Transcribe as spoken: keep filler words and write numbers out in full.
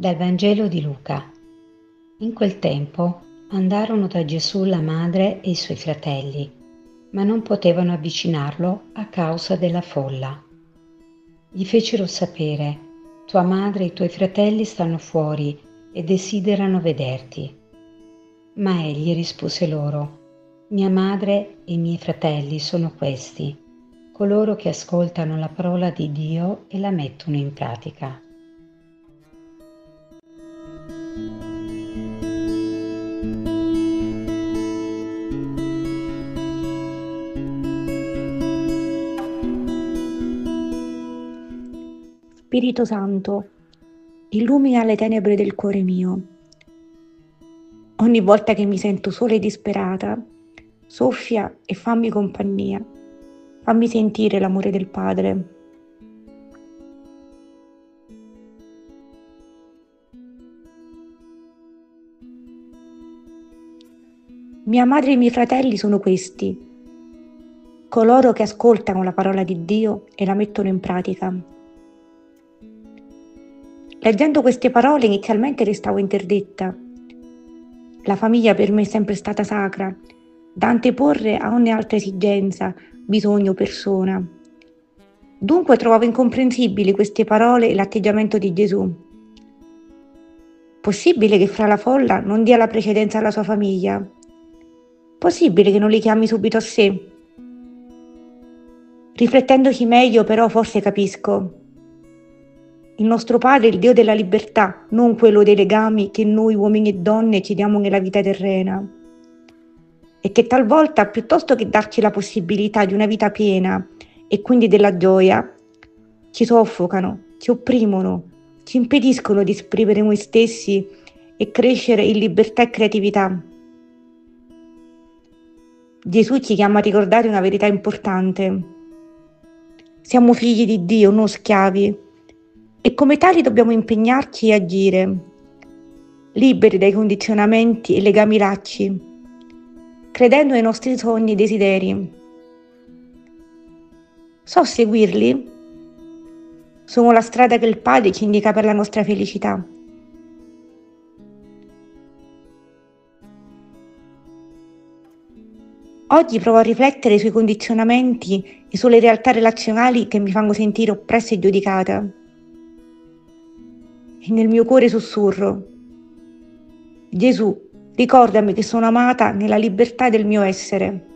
Dal Vangelo di Luca. In quel tempo andarono da Gesù la madre e i suoi fratelli, ma non potevano avvicinarlo a causa della folla. Gli fecero sapere: tua madre e i tuoi fratelli stanno fuori e desiderano vederti. Ma egli rispose loro: mia madre e i miei fratelli sono questi, coloro che ascoltano la parola di Dio e la mettono in pratica. Spirito Santo, illumina le tenebre del cuore mio. Ogni volta che mi sento sola e disperata, soffia e fammi compagnia. Fammi sentire l'amore del Padre. Mia madre e i miei fratelli sono questi, coloro che ascoltano la parola di Dio e la mettono in pratica. Leggendo queste parole inizialmente restavo interdetta. La famiglia per me è sempre stata sacra, da anteporre a ogni altra esigenza, bisogno o persona. Dunque trovavo incomprensibili queste parole e l'atteggiamento di Gesù. Possibile che fra la folla non dia la precedenza alla sua famiglia? Possibile che non li chiami subito a sé? Riflettendoci meglio però forse capisco. Il nostro Padre è il Dio della libertà, non quello dei legami che noi uomini e donne ci diamo nella vita terrena. E che talvolta, piuttosto che darci la possibilità di una vita piena e quindi della gioia, ci soffocano, ci opprimono, ci impediscono di esprimere noi stessi e crescere in libertà e creatività. Gesù ci chiama a ricordare una verità importante. Siamo figli di Dio, non schiavi, e come tali dobbiamo impegnarci e agire, liberi dai condizionamenti e legami lacci, credendo ai nostri sogni e desideri. So seguirli? Sono la strada che il Padre ci indica per la nostra felicità. Oggi provo a riflettere sui condizionamenti e sulle realtà relazionali che mi fanno sentire oppressa e giudicata. E nel mio cuore sussurro: Gesù, ricordami che sono amata nella libertà del mio essere.